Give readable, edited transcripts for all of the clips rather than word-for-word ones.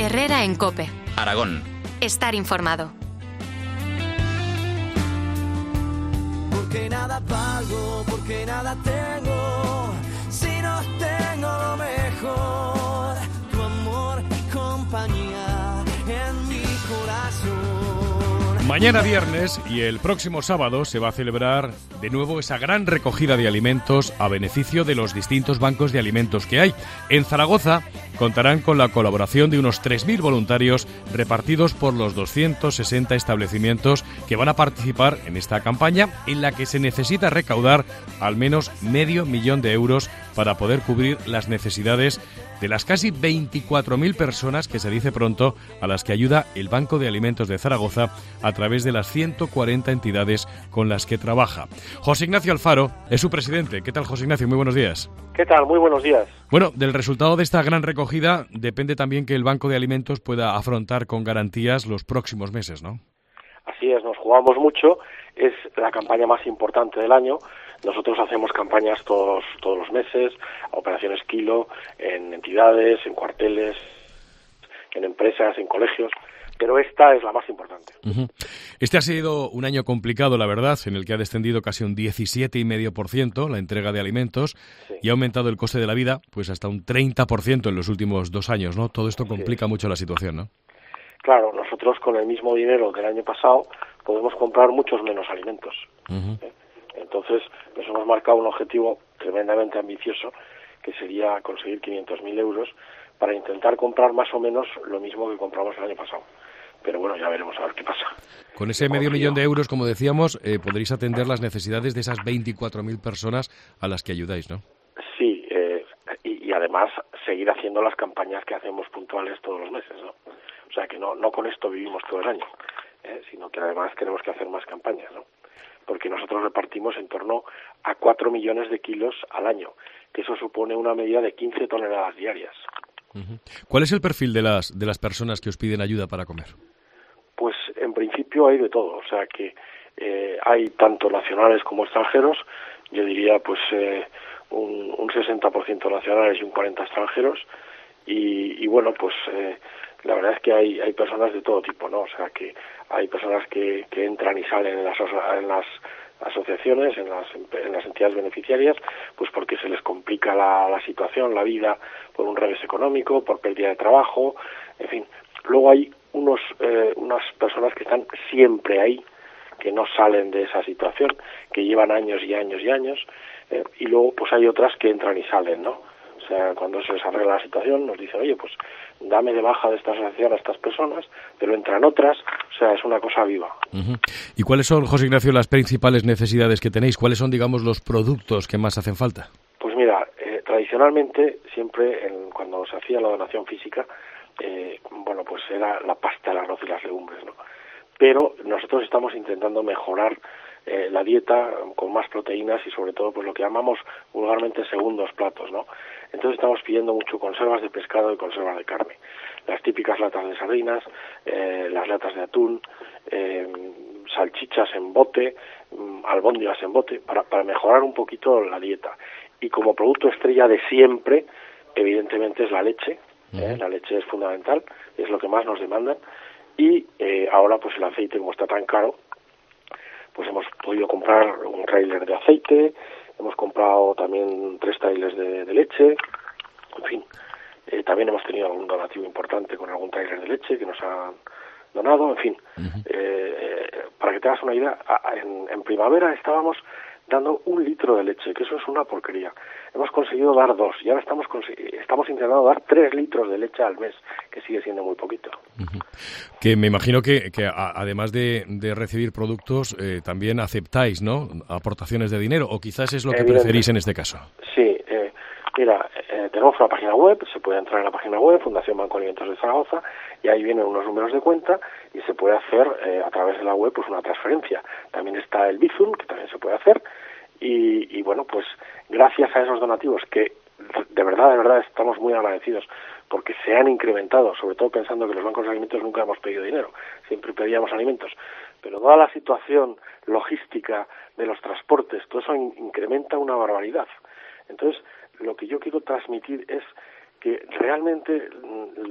Herrera en COPE. Aragón. Estar informado. Porque nada valgo, porque nada tengo, si no tengo lo mejor, tu amor y compañía en mi corazón. Mañana viernes y el próximo sábado se va a celebrar de nuevo esa gran recogida de alimentos a beneficio de los distintos bancos de alimentos que hay. En Zaragoza contarán con la colaboración de unos 3.000 voluntarios repartidos por los 260 establecimientos que van a participar en esta campaña, en la que se necesita recaudar al menos $500.000 de euros para poder cubrir las necesidades de las casi 24.000 personas, que se dice pronto, a las que ayuda el Banco de Alimentos de Zaragoza a través de las 140 entidades con las que trabaja. José Ignacio Alfaro es su presidente. ¿Qué tal, José Ignacio? Muy buenos días. ¿Qué tal? Muy buenos días. Bueno, del resultado de esta gran recogida depende también que el Banco de Alimentos pueda afrontar con garantías los próximos meses, ¿no? Así es, nos jugamos mucho, es la campaña más importante del año. Nosotros hacemos campañas todos los meses, operaciones kilo, en entidades, en cuarteles, en empresas, en colegios, pero esta es la más importante. Uh-huh. Este ha sido un año complicado, la verdad, en el que ha descendido casi un 17,5% la entrega de alimentos, sí, y ha aumentado el coste de la vida pues hasta un 30% en los últimos 2 años, ¿no? Todo esto complica mucho la situación, ¿no? Claro, nosotros con el mismo dinero del año pasado podemos comprar muchos menos alimentos. Uh-huh. Entonces, nos hemos marcado un objetivo tremendamente ambicioso, que sería conseguir 500.000 euros para intentar comprar más o menos lo mismo que compramos el año pasado. Pero bueno, ya veremos a ver qué pasa. Con ese $500.000 de euros, como decíamos, podréis atender las necesidades de esas 24.000 personas a las que ayudáis, ¿no? Sí, y además seguir haciendo las campañas que hacemos puntuales todos los meses, ¿no? O sea que no con esto vivimos todo el año, sino que además tenemos que hacer más campañas, ¿no? Porque nosotros repartimos en torno a 4 millones de kilos al año, que eso supone una medida de 15 toneladas diarias. Uh-huh. ¿Cuál es el perfil de las personas que os piden ayuda para comer? Pues en principio hay de todo, o sea que hay tanto nacionales como extranjeros, yo diría pues un 60% nacionales y un 40% extranjeros, y bueno, pues la verdad es que hay personas de todo tipo, ¿no? O sea que hay personas que entran y salen en las asociaciones, en las entidades beneficiarias, pues porque se les complica la situación, la vida, por un revés económico, por pérdida de trabajo, en fin. Luego hay unas personas que están siempre ahí, que no salen de esa situación, que llevan años y años y años, y luego pues hay otras que entran y salen, ¿no? O sea, cuando se les arregla la situación, nos dicen, oye, pues dame de baja de esta asociación a estas personas, pero entran otras, o sea, es una cosa viva. Uh-huh. ¿Y cuáles son, José Ignacio, las principales necesidades que tenéis? ¿Cuáles son, digamos, los productos que más hacen falta? Pues mira, tradicionalmente, siempre cuando se hacía la donación física, bueno, pues era la pasta, el arroz y las legumbres, ¿no? Pero nosotros estamos intentando mejorar la dieta con más proteínas y sobre todo pues lo que llamamos vulgarmente segundos platos, ¿no? Entonces estamos pidiendo mucho conservas de pescado y conservas de carne, las típicas latas de sardinas, las latas de atún, salchichas en bote, albóndigas en bote, para mejorar un poquito la dieta. Y como producto estrella de siempre, evidentemente es la leche. La leche es fundamental, es lo que más nos demandan, y ahora pues el aceite, como está tan caro, pues hemos podido comprar un tráiler de aceite, hemos comprado también 3 tráilers de leche, en fin, también hemos tenido algún donativo importante con algún tráiler de leche que nos han donado, en fin. Uh-huh. Para que te hagas una idea, en primavera estábamos dando 1 litro de leche, que eso es una porquería. Hemos conseguido dar 2 y ahora estamos intentando dar 3 litros de leche al mes, que sigue siendo muy poquito. Uh-huh. Que me imagino que además de recibir productos, también aceptáis, ¿no?, aportaciones de dinero, o quizás es lo que preferís en este caso. Sí, mira, tenemos una página web, se puede entrar en la página web, Fundación Banco Alimentos de Zaragoza, y ahí vienen unos números de cuenta y se puede hacer a través de la web pues una transferencia. También está el Bizum, que también se puede hacer, y bueno, pues gracias a esos donativos que de verdad estamos muy agradecidos porque se han incrementado, sobre todo pensando que los bancos de alimentos nunca hemos pedido dinero, siempre pedíamos alimentos, pero toda la situación logística de los transportes, todo eso incrementa una barbaridad. Entonces, lo que yo quiero transmitir es que realmente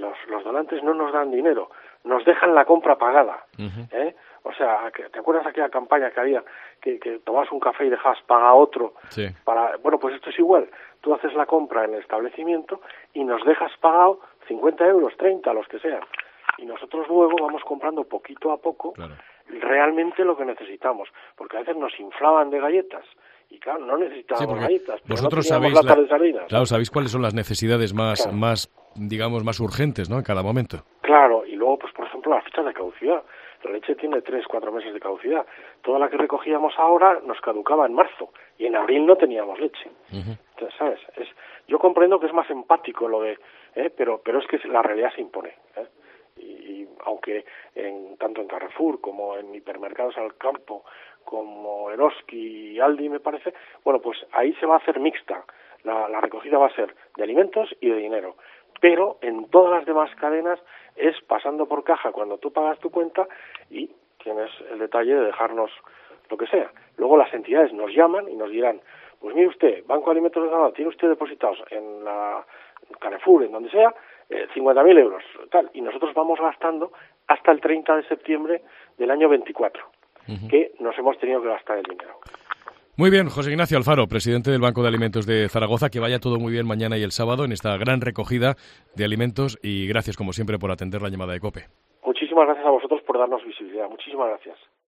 los donantes no nos dan dinero, nos dejan la compra pagada. Uh-huh. O sea, ¿te acuerdas aquella campaña que había que tomabas un café y dejabas pagar a otro? Sí. Bueno, pues esto es igual. Tú haces la compra en el establecimiento y nos dejas pagado 50 euros, 30, los que sean. Y nosotros luego vamos comprando poquito a poco realmente lo que necesitamos. Porque a veces nos inflaban de galletas. Y claro, no necesitábamos galletas. Pero vosotros no sabéis de sardinas. Claro, sabéis cuáles son las necesidades más urgentes, ¿no? En cada momento. Claro, y luego, pues por ejemplo, las fechas de caducidad. La leche tiene 3-4 meses de caducidad. Toda la que recogíamos ahora nos caducaba en marzo y en abril no teníamos leche. Uh-huh. Entonces, ¿sabes? Yo comprendo que es más empático lo de, pero es que la realidad se impone. Y aunque tanto en Carrefour como en hipermercados al campo, como Eroski y Aldi, me parece, bueno, pues ahí se va a hacer mixta. La recogida va a ser de alimentos y de dinero. Pero en todas las demás cadenas es pasando por caja cuando tú pagas tu cuenta y tienes el detalle de dejarnos lo que sea. Luego las entidades nos llaman y nos dirán, pues mire usted, Banco de Alimentos de Granada, tiene usted depositados en la Carrefour, en donde sea, 50.000 euros, tal, y nosotros vamos gastando hasta el 30 de septiembre del año 24, que nos hemos tenido que gastar el dinero. Muy bien, José Ignacio Alfaro, presidente del Banco de Alimentos de Zaragoza, que vaya todo muy bien mañana y el sábado en esta gran recogida de alimentos y gracias como siempre por atender la llamada de COPE. Muchísimas gracias a vosotros por darnos visibilidad. Muchísimas gracias.